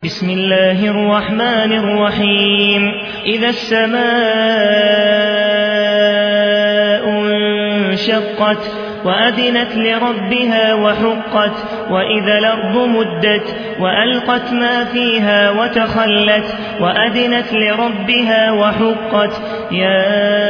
بسم الله الرحمن الرحيم إذا السماء انشقت وأذنت لربها وحقت وإذا الأرض مدت وألقت ما فيها وتخلت وأذنت لربها وحقت يا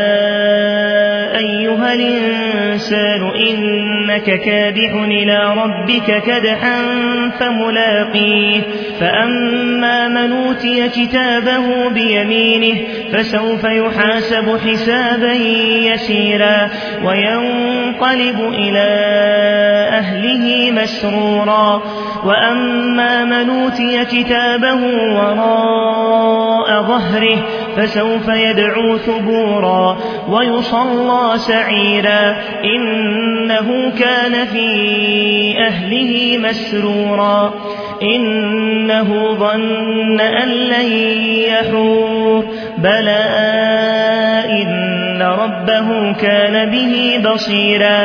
أيها الإنسان إنك كادح إلى ربك كدحا فملاقيه فأما من أوتي كتابه بيمينه فسوف يحاسب حسابا يسيرا وينقلب إلى أهله مسرورا وأما من أوتي كتابه وراء ظهره فسوف يدعو ثبورا ويصلى سعيرا إنه كان في أهله مسرورا إنه ظن أن لن يحور بلى إن ربه كان به بصيرا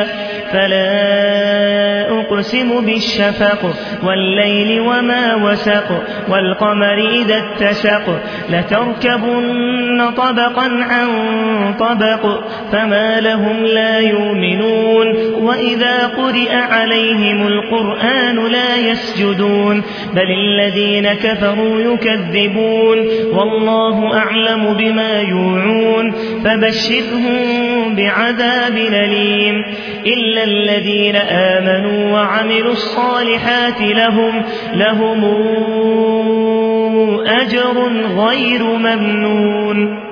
فلا أقسم بالشفق والليل وما وسق والقمر إذا اتسق لتركبن طبقا عن طبق فما لهم لا يؤمنون وإذا قرئ عليهم القرآن لا يسجدون بل الذين كفروا يكذبون والله أعلم بما يوعون فبشرهم بعذاب أليم إلا الذين آمنوا وعملوا الصالحات لهم أجر غير ممنون.